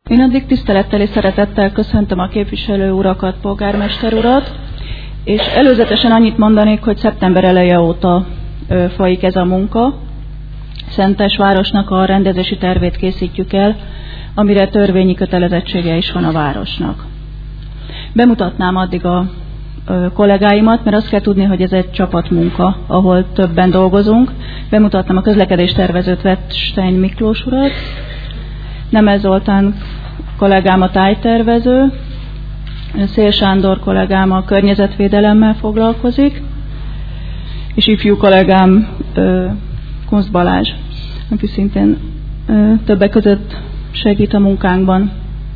Én addig tisztelettel és szeretettel köszöntöm a képviselő urakat, polgármester urat, és előzetesen annyit mondanék, hogy szeptember eleje óta folyik ez a munka. Szentesvárosnak a rendezési tervét készítjük el, amire törvényi kötelezettsége is van a városnak. Bemutatnám addig a kollégáimat, mert azt kell tudni, hogy ez egy csapatmunka, ahol többen dolgozunk. Bemutatnám a közlekedéstervezőt, Wettstein Miklós urat, Nemes Zoltán kollégám a tájtervező, Szél Sándor kollégám a környezetvédelemmel foglalkozik, és ifjú kollégám Kunsz Balázs, aki szintén többek között segít a munkánkban.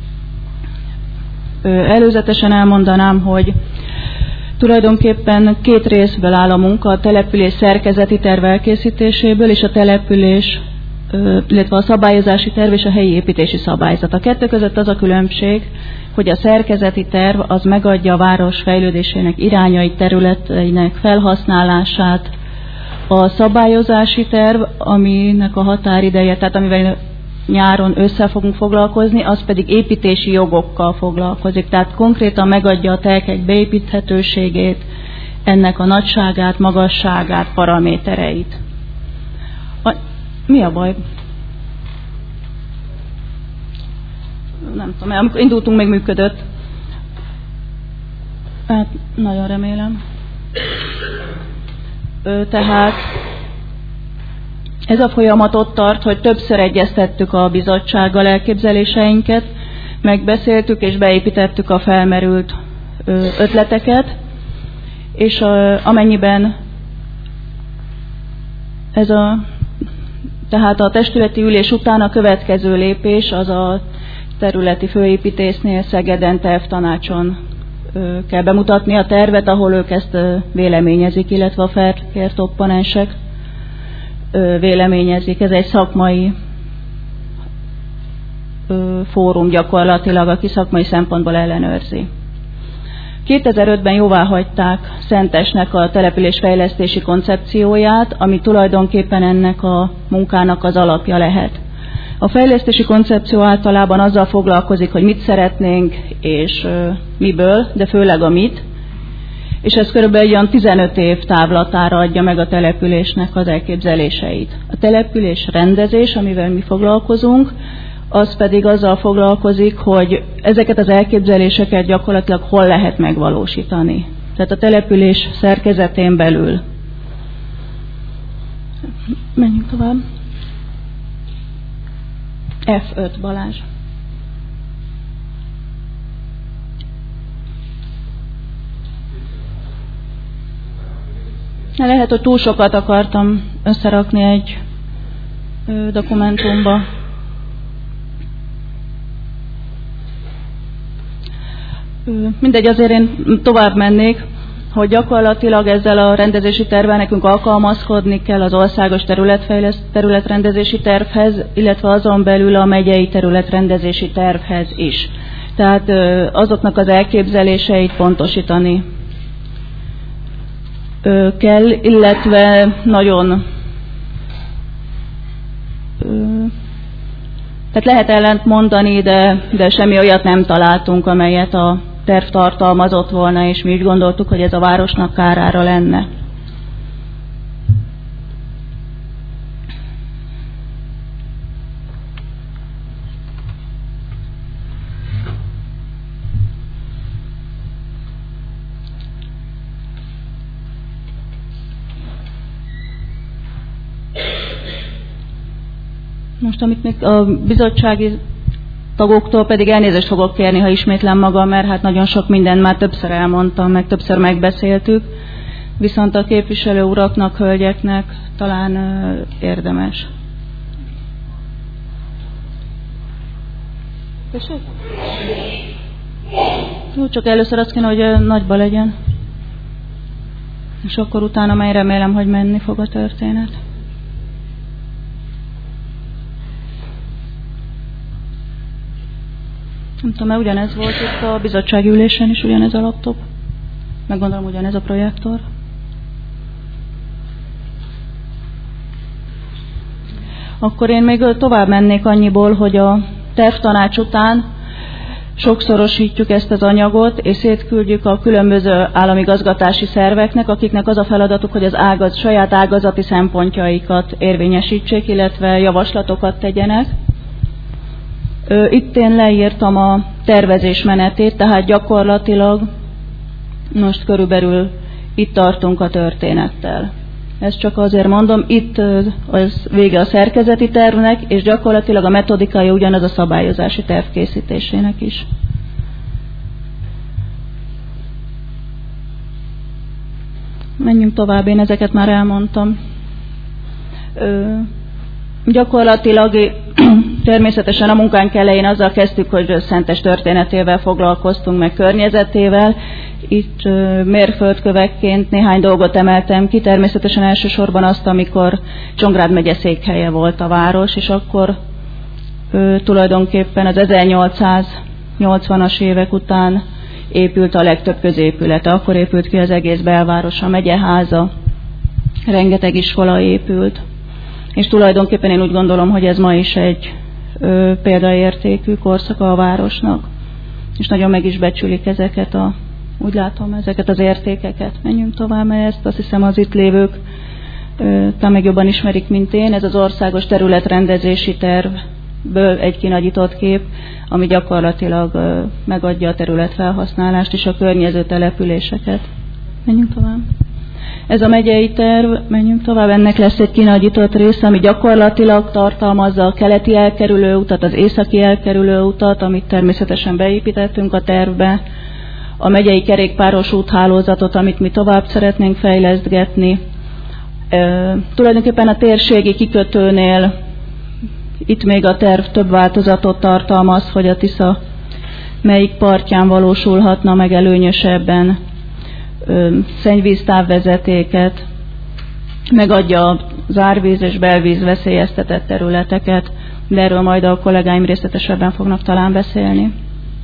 Előzetesen elmondanám, hogy tulajdonképpen két részből áll a munka, a település szerkezeti terv elkészítéséből és a település, illetve a szabályozási terv és a helyi építési szabályzat. A kettő között az a különbség, hogy a szerkezeti terv az megadja a város fejlődésének irányait, területeinek felhasználását, a szabályozási terv, aminek a határideje, tehát amivel nyáron össze fogunk foglalkozni, az pedig építési jogokkal foglalkozik. Tehát konkrétan megadja a telkek beépíthetőségét, ennek a nagyságát, magasságát, paramétereit. Mi a baj? Nem tudom, amikor indultunk, még működött. Hát, nagyon remélem. Tehát ez a folyamat ott tart, hogy többször egyeztettük a bizottsággal elképzeléseinket, megbeszéltük és beépítettük a felmerült ötleteket, és amennyiben tehát a testületi ülés után a következő lépés az a területi főépítésznél Szegeden tervtanácson kell bemutatni a tervet, ahol ők ezt véleményezik, illetve a felkért opponensek véleményezik. Ez egy szakmai fórum gyakorlatilag, aki szakmai szempontból ellenőrzi. 2005-ben jóváhagyták Szentesnek a településfejlesztési koncepcióját, ami tulajdonképpen ennek a munkának az alapja lehet. A fejlesztési koncepció általában azzal foglalkozik, hogy mit szeretnénk és miből, de főleg a mit, és ez körülbelül olyan 15 év távlatára adja meg a településnek az elképzeléseit. A település rendezés, amivel mi foglalkozunk, az pedig azzal foglalkozik, hogy ezeket az elképzeléseket gyakorlatilag hol lehet megvalósítani. Tehát a település szerkezetén belül. Menjünk tovább. F5 Balázs. Lehet, hogy túl sokat akartam összerakni egy dokumentumba. Mindegy, azért én tovább mennék, hogy gyakorlatilag ezzel a rendezési tervvel nekünk alkalmazkodni kell az országos területrendezési tervhez, illetve azon belül a megyei területrendezési tervhez is. Tehát azoknak az elképzeléseit pontosítani kell, illetve nagyon tehát lehet ellent mondani, de semmi olyat nem találtunk, amelyet a terv tartalmazott volna, és mi úgy gondoltuk, hogy ez a városnak kárára lenne. Most, amit még a bizottsági tagoktól pedig elnézést fogok kérni, ha ismétlem magam, mert hát nagyon sok mindent már többször elmondtam, meg többször megbeszéltük, viszont a képviselő uraknak, hölgyeknek talán érdemes. Jó, csak először azt kéne, hogy nagyba legyen. És akkor utána már remélem, hogy menni fog a történet. Nem tudom, mert ugyanez volt itt a bizottsági ülésen is, ugyanez a laptop. Meg gondolom, ugyanez a projektor. Akkor én még tovább mennék annyiból, hogy a tervtanács után sokszorosítjuk ezt az anyagot, és szétküldjük a különböző államigazgatási szerveknek, akiknek az a feladatuk, hogy az saját ágazati szempontjaikat érvényesítsék, illetve javaslatokat tegyenek. Itt én leírtam a tervezés menetét, tehát gyakorlatilag most körülbelül itt tartunk a történettel. Ezt csak azért mondom, itt az vége a szerkezeti tervnek, és gyakorlatilag a metodikája ugyanaz a szabályozási terv készítésének is. Menjünk tovább, én ezeket már elmondtam. Gyakorlatilag természetesen a munkánk elején azzal kezdtük, hogy Szentes történetével foglalkoztunk, meg környezetével. Itt mérföldkövekként néhány dolgot emeltem ki, természetesen elsősorban azt, amikor Csongrád megye székhelye volt a város, és akkor tulajdonképpen az 1880-as évek után épült a legtöbb középülete. Akkor épült ki az egész belváros, a megyeháza, rengeteg iskola épült. És tulajdonképpen én úgy gondolom, hogy ez ma is egy példaértékű korszaka a városnak. És nagyon meg is becsülik ezeket úgy látom, ezeket az értékeket. Menjünk tovább, mert ezt azt hiszem az itt lévők talán meg jobban ismerik, mint én. Ez az országos területrendezési tervből egy kinagyított kép, ami gyakorlatilag megadja a területfelhasználást és a környező településeket. Menjünk tovább. Ez a megyei terv, menjünk tovább, ennek lesz egy kinagyított része, ami gyakorlatilag tartalmazza a keleti elkerülő utat, az északi elkerülő utat, amit természetesen beépítettünk a tervbe, a megyei kerékpáros úthálózatot, amit mi tovább szeretnénk fejlesztgetni. Tulajdonképpen a térségi kikötőnél itt még a terv több változatot tartalmaz, hogy a Tisza melyik partján valósulhatna meg előnyösebben, szennyvíztávvezetéket, megadja az árvíz és belvíz veszélyeztetett területeket, de erről majd a kollégáim részletesebben fognak talán beszélni.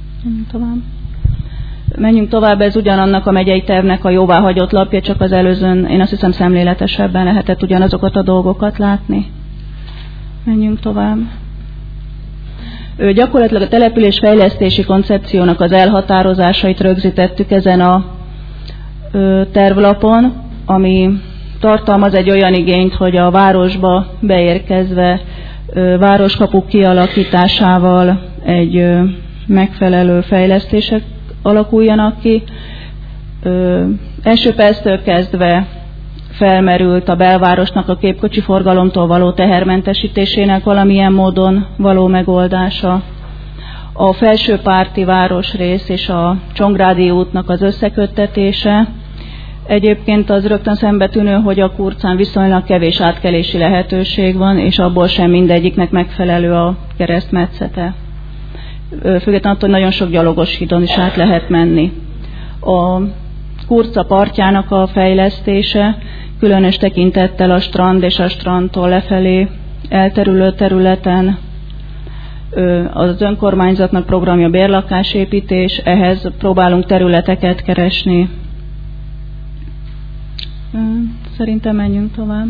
Menjünk tovább, ez ugyanannak a megyei tervnek a jóváhagyott lapja, csak az előzőn, én azt hiszem, szemléletesebben lehetett ugyanazokat a dolgokat látni. Menjünk tovább. Gyakorlatilag a településfejlesztési koncepciónak az elhatározásait rögzítettük ezen a tervlapon, ami tartalmaz egy olyan igényt, hogy a városba beérkezve városkapuk kialakításával egy megfelelő fejlesztések alakuljanak ki. Első perctől kezdve felmerült a belvárosnak a képkocsi forgalomtól való tehermentesítésének valamilyen módon való megoldása. A felsőpárti városrész és a Csongrádi útnak az összeköttetése. Egyébként az rögtön szembetűnő, hogy a Kurcán viszonylag kevés átkelési lehetőség van, és abból sem mindegyiknek megfelelő a keresztmetszete. Függetlenül attól, hogy nagyon sok gyalogos hídon is át lehet menni. A Kurca partjának a fejlesztése, különös tekintettel a strand és a strandtól lefelé elterülő területen, az önkormányzatnak programja bérlakásépítés, ehhez próbálunk területeket keresni. Szerintem menjünk tovább.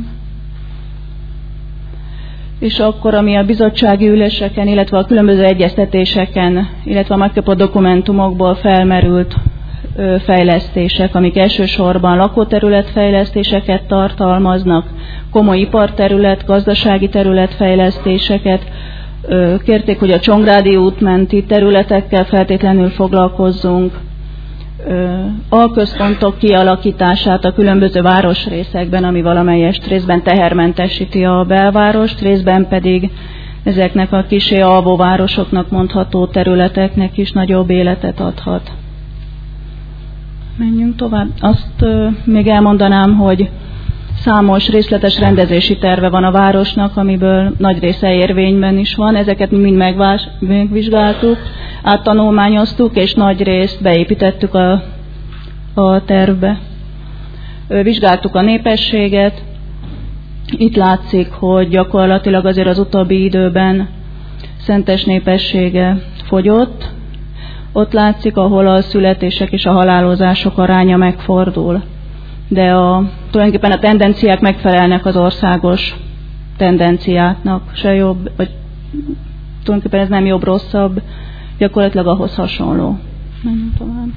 És akkor, ami a bizottsági üléseken, illetve a különböző egyeztetéseken, illetve a megkapott dokumentumokból felmerült fejlesztések, amik elsősorban lakóterületfejlesztéseket tartalmaznak, komoly iparterület, gazdasági területfejlesztéseket. Kérték, hogy a Csongrádi út menti területekkel feltétlenül foglalkozzunk, alközpontok kialakítását a különböző városrészekben, ami valamelyest részben tehermentesíti a belvárost, részben pedig ezeknek a kissé alvó városoknak mondható területeknek is nagyobb életet adhat. Menjünk tovább. Azt még elmondanám, hogy számos részletes rendezési terve van a városnak, amiből nagy része érvényben is van. Ezeket mi mind megvizsgáltuk, áttanulmányoztuk, és nagy részt beépítettük a tervbe. Vizsgáltuk a népességet. Itt látszik, hogy gyakorlatilag azért az utóbbi időben Szentes népessége fogyott. Ott látszik, ahol a születések és a halálozások aránya megfordul. De tulajdonképpen a tendenciák megfelelnek az országos tendenciáknak, se jobb, vagy tulajdonképpen ez nem jobb-rosszabb, gyakorlatilag ahhoz hasonló. Menjünk tovább.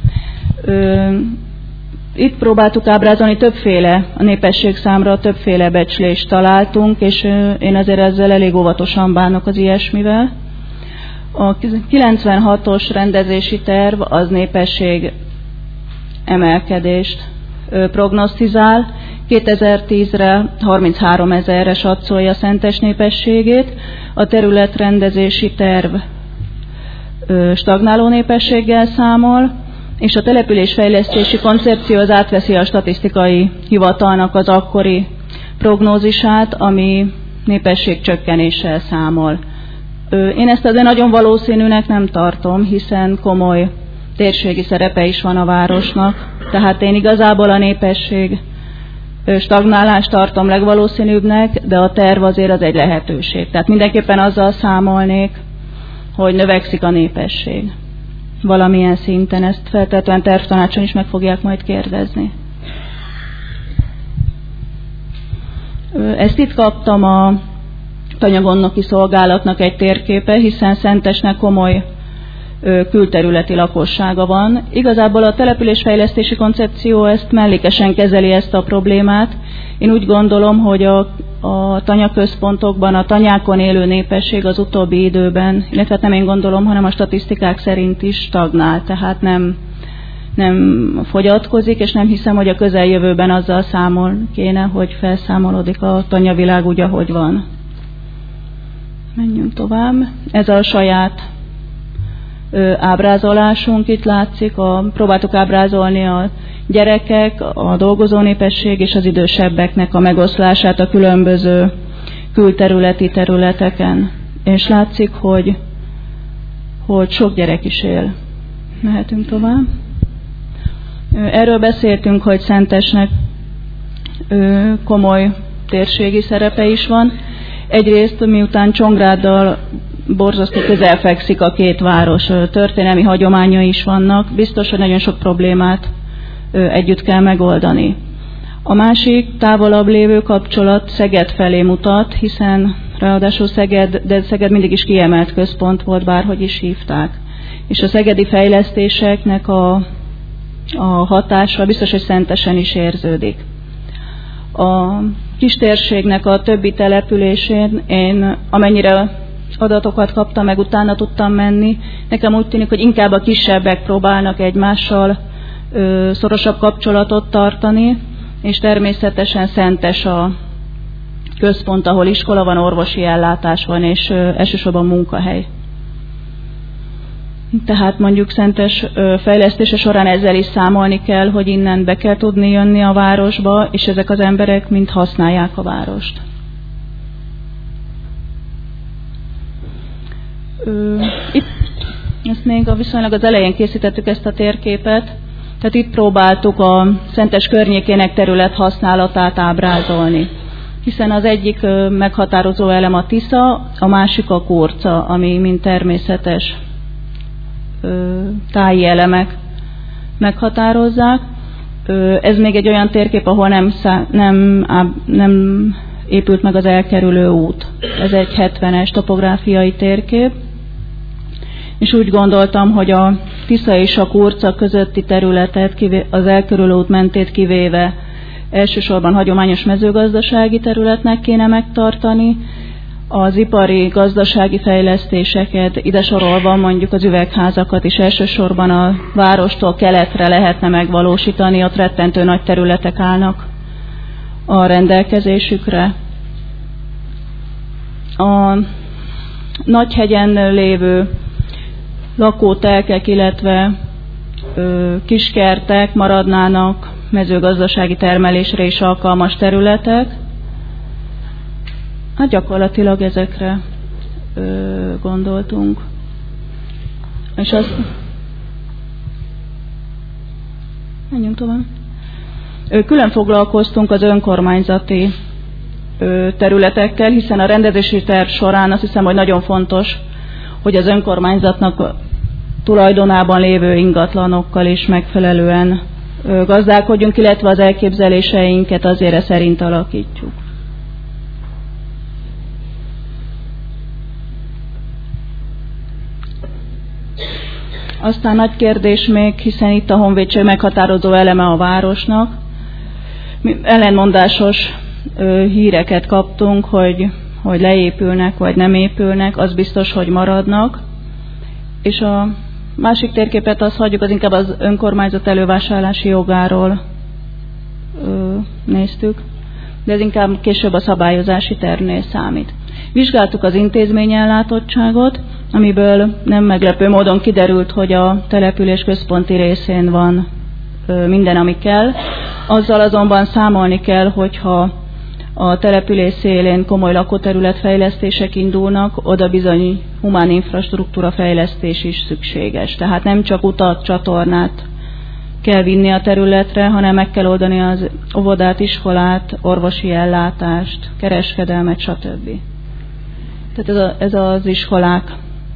Itt próbáltuk ábrázolni a népesség számra többféle becslést találtunk, és én azért ezzel elég óvatosan bánok az ilyesmivel. A 96-os rendezési terv az népesség emelkedést prognosztizál. 2010-re 33 000-re satszolja Szentes népességét. A területrendezési terv stagnáló népességgel számol, és a településfejlesztési koncepció az átveszi a statisztikai hivatalnak az akkori prognózisát, ami népességcsökkenéssel számol. Én ezt azért nagyon valószínűnek nem tartom, hiszen komoly térségi szerepe is van a városnak, tehát én igazából a népesség stagnálást tartom legvalószínűbbnek, de a terv azért az egy lehetőség. Tehát mindenképpen azzal számolnék, hogy növekszik a népesség. Valamilyen szinten ezt feltétlenül tervtanácson is meg fogják majd kérdezni. Ezt itt kaptam a Tanyagondnoki Szolgálatnak egy térképe, hiszen Szentesnek komoly külterületi lakossága van. Igazából a településfejlesztési koncepció ezt mellékesen kezeli ezt a problémát. Én úgy gondolom, hogy a tanyaközpontokban a tanyákon élő népesség az utóbbi időben, illetve nem én gondolom, hanem a statisztikák szerint is stagnál, tehát nem fogyatkozik, és nem hiszem, hogy a közeljövőben azzal számol kéne, hogy felszámolódik a tanyavilág úgy, ahogy van. Menjünk tovább. Ez a saját ábrázolásunk, itt látszik, próbáltuk ábrázolni a gyerekek, a dolgozó népesség és az idősebbeknek a megoszlását a különböző külterületi területeken. És látszik, hogy sok gyerek is él. Mehetünk tovább. Erről beszéltünk, hogy Szentesnek komoly térségi szerepe is van. Egyrészt, miután Csongráddal borzasztó közel fekszik a két város, történelmi hagyományai is vannak, biztos, hogy nagyon sok problémát együtt kell megoldani. A másik távolabb lévő kapcsolat Szeged felé mutat, hiszen ráadásul Szeged mindig is kiemelt központ volt, bárhogy is hívták. És a szegedi fejlesztéseknek a hatása biztos, hogy Szentesen is érződik. A kistérségnek a többi településén én amennyire adatokat kaptam, meg utána tudtam menni, nekem úgy tűnik, hogy inkább a kisebbek próbálnak egymással szorosabb kapcsolatot tartani, és természetesen Szentes a központ, ahol iskola van, orvosi ellátás van, és elsősorban munkahely. Tehát mondjuk Szentes fejlesztése során ezzel is számolni kell, hogy innen be kell tudni jönni a városba, és ezek az emberek mind használják a várost. Itt ezt még viszonylag az elején készítettük ezt a térképet, tehát itt próbáltuk a Szentes környékének terület használatát ábrázolni. Hiszen az egyik meghatározó elem a Tisza, a másik a Kurca, ami mind természetes táji elemek meghatározzák. Ez még egy olyan térkép, ahol nem épült meg az elkerülő út. Ez egy 70-es topográfiai térkép. És úgy gondoltam, hogy a Tisza és a Kurca közötti területet, az elkerülő út mentét kivéve elsősorban hagyományos mezőgazdasági területnek kéne megtartani, az ipari gazdasági fejlesztéseket, ide sorolva mondjuk az üvegházakat is elsősorban a várostól keletre lehetne megvalósítani, ott rettentő nagy területek állnak a rendelkezésükre. A Nagyhegyen lévő lakótelkek, illetve kiskertek maradnának mezőgazdasági termelésre is alkalmas területek. Hát gyakorlatilag ezekre gondoltunk. És azt... Menjünk tovább. Külön foglalkoztunk az önkormányzati területekkel, hiszen a rendezési terv során azt hiszem, hogy nagyon fontos, hogy az önkormányzatnak tulajdonában lévő ingatlanokkal is megfelelően gazdálkodjunk, illetve az elképzeléseinket azért szerint alakítjuk. Aztán nagy kérdés még, hiszen itt a honvédség meghatározó eleme a városnak. Mi ellentmondásos híreket kaptunk, hogy leépülnek, vagy nem épülnek, az biztos, hogy maradnak. És a másik térképet azt hagyjuk, az inkább az önkormányzat elővásárlási jogáról néztük, de ez inkább később a szabályozási tervnél számít. Vizsgáltuk az intézményellátottságot, amiből nem meglepő módon kiderült, hogy a település központi részén van minden, ami kell. Azzal azonban számolni kell, hogyha a település szélén komoly lakóterületfejlesztések indulnak, oda bizony humán infrastruktúra fejlesztés is szükséges. Tehát nem csak utat, csatornát kell vinni a területre, hanem meg kell oldani az óvodát, iskolát, orvosi ellátást, kereskedelmet, stb. Tehát ez az iskolák.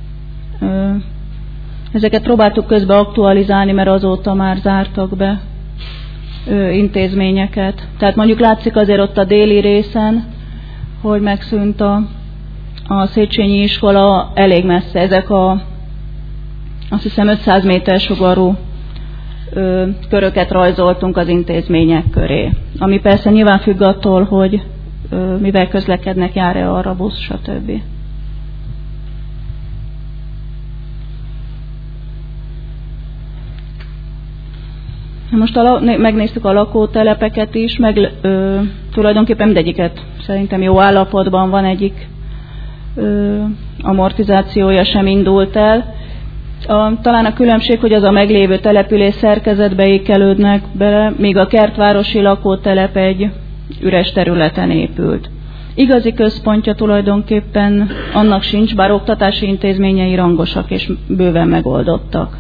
Ezeket próbáltuk közben aktualizálni, mert azóta már zártak be intézményeket. Tehát mondjuk látszik azért ott a déli részen, hogy megszűnt a Széchenyi iskola elég messze. Ezek azt hiszem 500 méter sugarú köröket rajzoltunk az intézmények köré. Ami persze nyilván függ attól, hogy mivel közlekednek, jár-e arra busz, stb. Most megnéztük a lakótelepeket is, meg tulajdonképpen mindegyiket szerintem jó állapotban van, egyik amortizációja sem indult el. Talán a különbség, hogy az a meglévő település szerkezetbe ékelődnek bele, míg a kertvárosi lakótelep egy üres területen épült. Igazi központja tulajdonképpen annak sincs, bár oktatási intézményei rangosak és bőven megoldottak.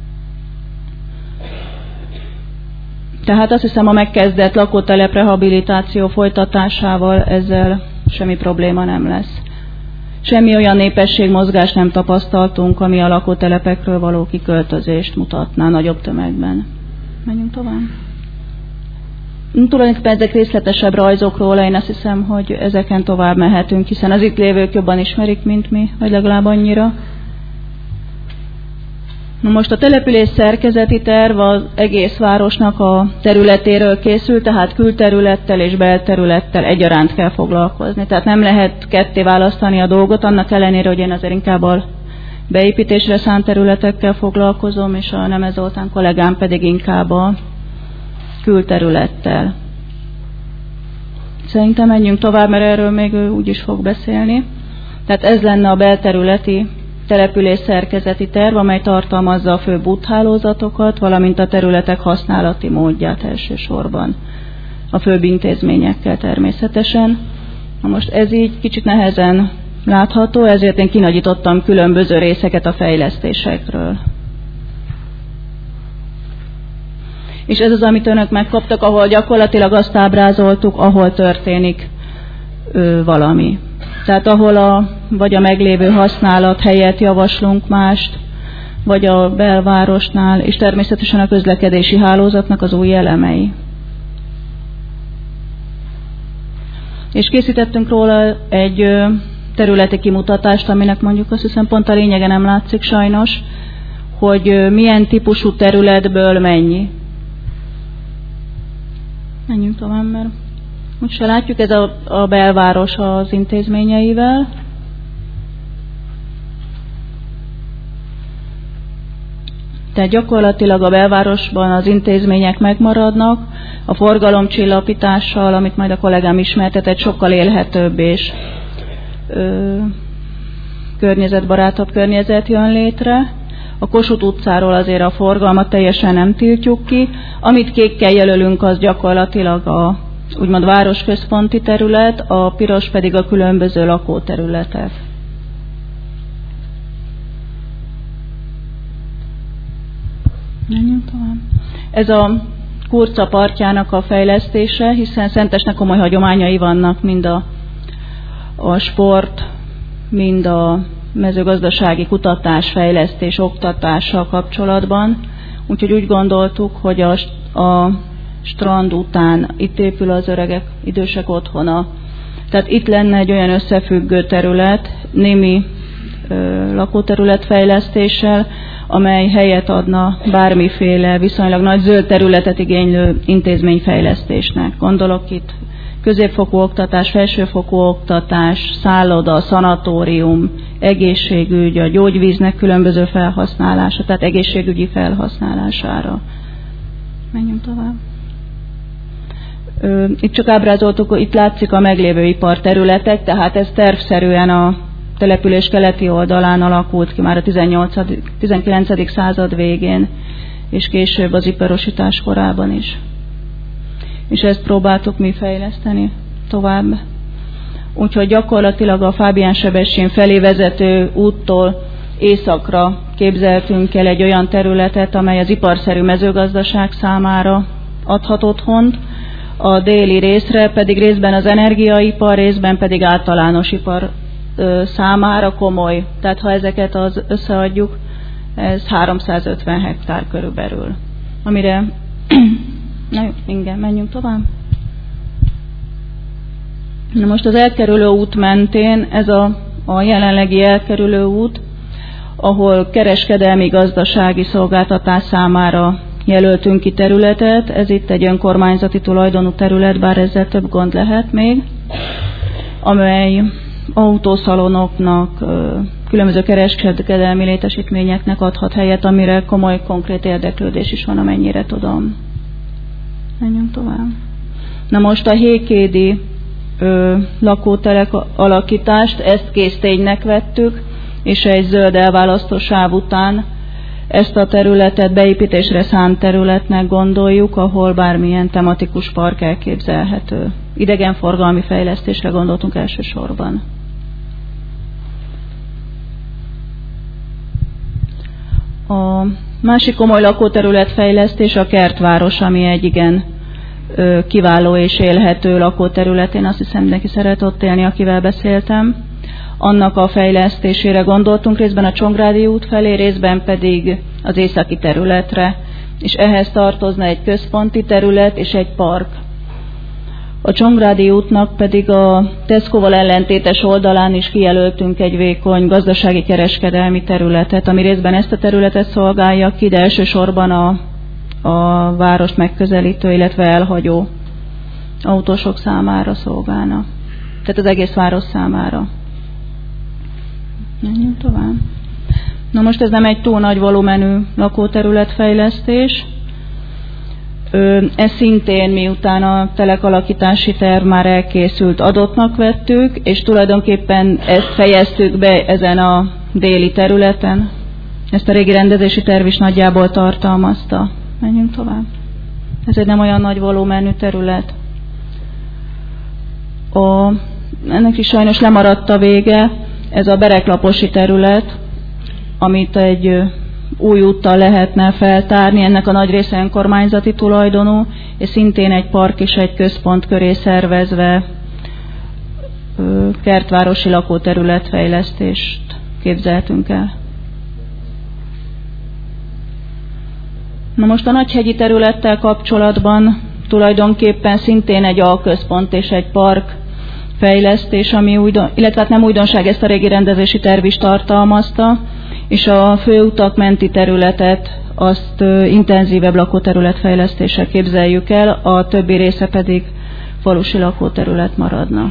Tehát azt hiszem, a megkezdett lakótelep rehabilitáció folytatásával ezzel semmi probléma nem lesz. Semmi olyan népességmozgást nem tapasztaltunk, ami a lakótelepekről való kiköltözést mutatná nagyobb tömegben. Menjünk tovább. Tulajdonképpen ezek részletesebb rajzokról, én azt hiszem, hogy ezeken tovább mehetünk, hiszen az itt lévők jobban ismerik, mint mi, vagy legalább annyira. Most a település szerkezeti terv az egész városnak a területéről készül, tehát külterülettel és belterülettel egyaránt kell foglalkozni. Tehát nem lehet ketté választani a dolgot, annak ellenére, hogy én azért inkább a beépítésre szánt területekkel foglalkozom, és a Nemes Zoltán kollégám pedig inkább a külterülettel. Szerintem menjünk tovább, mert erről még ő úgy is fog beszélni. Tehát ez lenne a belterületi település szerkezeti terv, amely tartalmazza a főbb úthálózatokat, valamint a területek használati módját elsősorban. A főbb intézményekkel természetesen. Na most ez így kicsit nehezen látható, ezért én kinagyítottam különböző részeket a fejlesztésekről. És ez az, amit önök megkaptak, ahol gyakorlatilag azt ábrázoltuk, ahol történik valami. Tehát ahol vagy a meglévő használat helyett javaslunk mást, vagy a belvárosnál, és természetesen a közlekedési hálózatnak az új elemei. És készítettünk róla egy területi kimutatást, aminek mondjuk azt hiszem pont a lényege nem látszik sajnos, hogy milyen típusú területből mennyi. Menjünk tovább, mert most se látjuk, ez a belváros az intézményeivel. Tehát gyakorlatilag a belvárosban az intézmények megmaradnak, a forgalomcsillapítással, amit majd a kollégám ismertetett, sokkal élhetőbb és környezetbarátabb környezet jön létre. A Kossuth utcáról azért a forgalmat teljesen nem tiltjuk ki. Amit kékkel jelölünk, az gyakorlatilag a úgymond városközponti terület, a piros pedig a különböző lakóterületek. Menjünk tovább. Ez a Kurca partjának a fejlesztése, hiszen Szentesnek komoly hagyományai vannak, mind a sport, mind a mezőgazdasági kutatás, fejlesztés, oktatással kapcsolatban. Úgyhogy úgy gondoltuk, hogy a strand után itt épül az öregek, idősek otthona. Tehát itt lenne egy olyan összefüggő terület, némi lakóterületfejlesztéssel, amely helyet adna bármiféle viszonylag nagy zöld területet igénylő intézményfejlesztésnek. Gondolok itt középfokú oktatás, felsőfokú oktatás, szálloda, szanatórium, egészségügy, a gyógyvíznek különböző felhasználása, tehát egészségügyi felhasználására. Menjünk tovább. Itt csak ábrázoltuk, itt látszik a meglévő iparterületek, tehát ez tervszerűen a település keleti oldalán alakult ki már a 19. század végén, és később az iparosítás korában is. És ezt próbáltuk mi fejleszteni tovább. Úgyhogy gyakorlatilag a Fábián-Sebestyén felé vezető úttól északra képzeltünk el egy olyan területet, amely az iparszerű mezőgazdaság számára adhat otthont, a déli részre pedig részben az energiaipar, részben pedig általános ipar számára komoly. Tehát ha ezeket összeadjuk, ez 350 hektár körülbelül. Amire, na jó, igen, menjünk tovább. Na most az elkerülő út mentén, ez a jelenlegi elkerülő út, ahol kereskedelmi gazdasági szolgáltatás számára jelöltünk ki területet. Ez itt egy önkormányzati tulajdonú terület, bár ezzel több gond lehet még, amely autószalonoknak, különböző kereskedelmi létesítményeknek adhat helyet, amire komoly, konkrét érdeklődés is van, amennyire tudom. Menjünk tovább. Na most a hékédi lakótelek alakítást, ezt készténynek vettük, és egy zöld elválasztó sáv után ezt a területet beépítésre szánt területnek gondoljuk, ahol bármilyen tematikus park elképzelhető. Idegenforgalmi fejlesztésre gondoltunk elsősorban. A másik komoly lakóterületfejlesztés a Kertváros, ami egy igen kiváló és élhető lakóterület. Én azt hiszem, mindenki szeret ott élni, akivel beszéltem. Annak a fejlesztésére gondoltunk, részben a Csongrádi út felé, részben pedig az északi területre, és ehhez tartozna egy központi terület és egy park. A Csongrádi útnak pedig a Tesco-val ellentétes oldalán is kijelöltünk egy vékony gazdasági kereskedelmi területet, ami részben ezt a területet szolgálja ki, de elsősorban a várost megközelítő, illetve elhagyó autósok számára szolgálna. Tehát az egész város számára. Menjünk tovább. Na most ez nem egy túl nagy volumenű lakóterületfejlesztés. Ez szintén, miután a telekalakítási terv már elkészült, adottnak vettük, és tulajdonképpen ezt fejeztük be ezen a déli területen. Ezt a régi rendezési terv is nagyjából tartalmazta. Menjünk tovább. Ez egy nem olyan nagy volumenű terület. Ennek is sajnos lemaradt a vége. Ez a Bereklaposi terület, amit egy új úttal lehetne feltárni, ennek a nagy része önkormányzati tulajdonú, és szintén egy park és egy központ köré szervezve kertvárosi lakóterületfejlesztést képzeltünk el. Na most a Nagyhegyi területtel kapcsolatban tulajdonképpen szintén egy alközpont és egy park fejlesztés, ami illetve hát nem újdonság, ezt a régi rendezési terv is tartalmazta, és a főutak menti területet azt intenzívebb lakóterületfejlesztéssel képzeljük el, a többi része pedig falusi lakóterület maradna.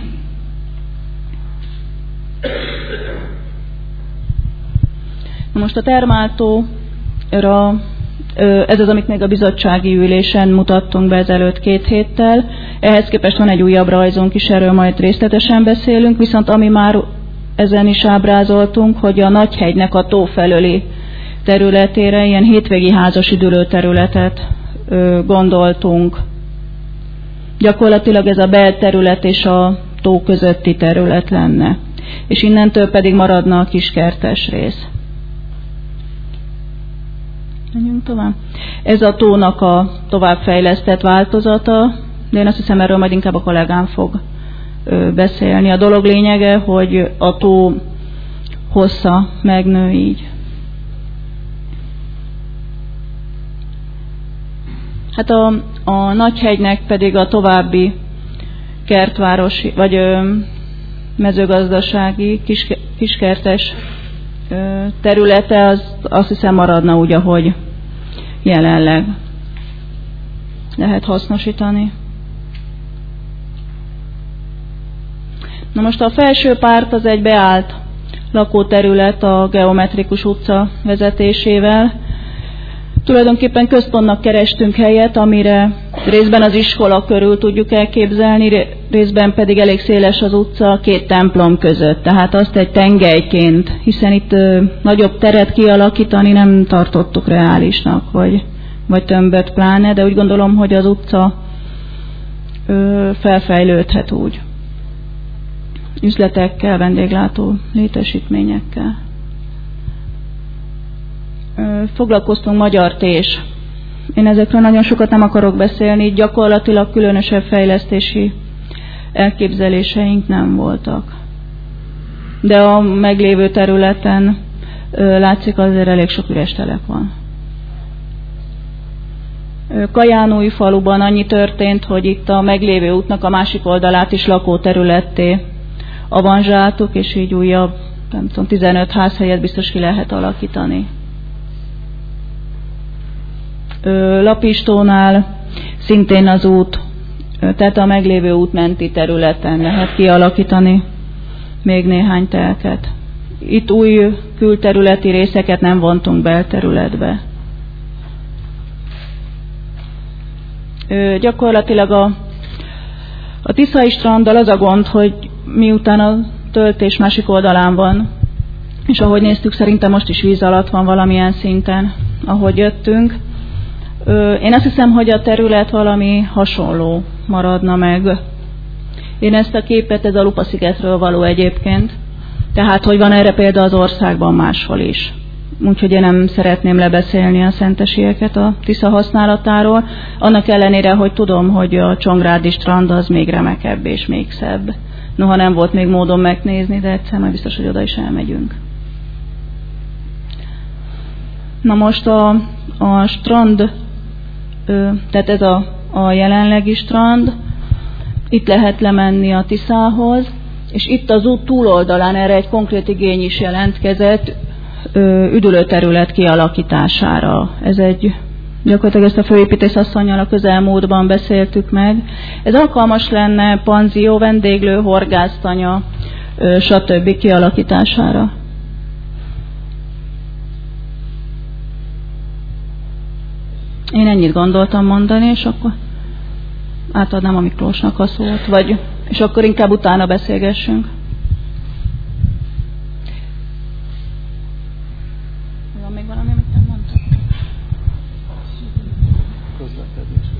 Most a Termáltóra, ez az, amit még a bizottsági ülésen mutattunk be ezelőtt 2 héttel. Ehhez képest van egy újabb rajzunk is, erről majd részletesen beszélünk, viszont ami már ezen is ábrázoltunk, hogy a Nagyhegynek a tó felőli területére ilyen hétvégi házas üdülőterületet gondoltunk. Gyakorlatilag ez a belterület és a tó közötti terület lenne. És innentől pedig maradna a kiskertes rész. Menjünk tovább. Ez a tónak a továbbfejlesztett változata, de én azt hiszem, erről majd inkább a kollégám fog beszélni. A dolog lényege, hogy a tó hossza megnő így. Hát a Nagyhegynek pedig a további kertvárosi, vagy mezőgazdasági, kiskertes területe, az azt hiszem maradna úgy, ahogy jelenleg lehet hasznosítani. Na most a felső párt az egy beállt lakóterület a Geometrikus utca vezetésével. Tulajdonképpen központnak kerestünk helyet, amire részben az iskola körül tudjuk elképzelni, részben pedig elég széles az utca két templom között. Tehát azt egy tengelyként, hiszen itt nagyobb teret kialakítani nem tartottuk reálisnak, vagy tömböt pláne, de úgy gondolom, hogy az utca felfejlődhet úgy. Üzletekkel, vendéglátó létesítményekkel. Foglalkoztunk Magyar Tés. Én ezekről nagyon sokat nem akarok beszélni, gyakorlatilag különösebb fejlesztési elképzeléseink nem voltak. De a meglévő területen látszik, azért elég sok üres telep van. Kajánúj faluban annyi történt, hogy itt a meglévő útnak a másik oldalát is lakóterületté avanzsáltuk, és így újabb, nem tudom, 15 házhelyet biztos ki lehet alakítani. Lapistónál szintén az út, tehát a meglévő út menti területen lehet kialakítani még néhány telket. Itt új külterületi részeket nem vontunk belterületbe. Gyakorlatilag a Tiszai stranddal az a gond, hogy miután a töltés másik oldalán van, és ahogy néztük, szerintem most is víz alatt van valamilyen szinten, ahogy jöttünk. Én azt hiszem, hogy a terület valami hasonló maradna meg. Én ezt a képet, ez a Lupa-szigetről való egyébként, tehát hogy van erre példa az országban máshol is. Úgyhogy én nem szeretném lebeszélni a szentesieket a Tisza használatáról, annak ellenére, hogy tudom, hogy a Csongrádi strand az még remekebb és még szebb. Noha nem volt még módon megnézni, de egyszer már biztos, hogy oda is elmegyünk. Na most a strand, tehát ez a jelenlegi strand, itt lehet lemenni a Tiszához, és itt az út túloldalán erre egy konkrét igény is jelentkezett, üdülőterület kialakítására. Ez gyakorlatilag ezt a főépítész asszonnyal a közelmúltban beszéltük meg. Ez alkalmas lenne panzió, vendéglő, horgásztanya, stb. Kialakítására. Én ennyit gondoltam mondani, és akkor átadnám a Miklósnak a szót, és akkor inkább utána beszélgessünk. Van még valami, amit nem mondtam? Közlekedés.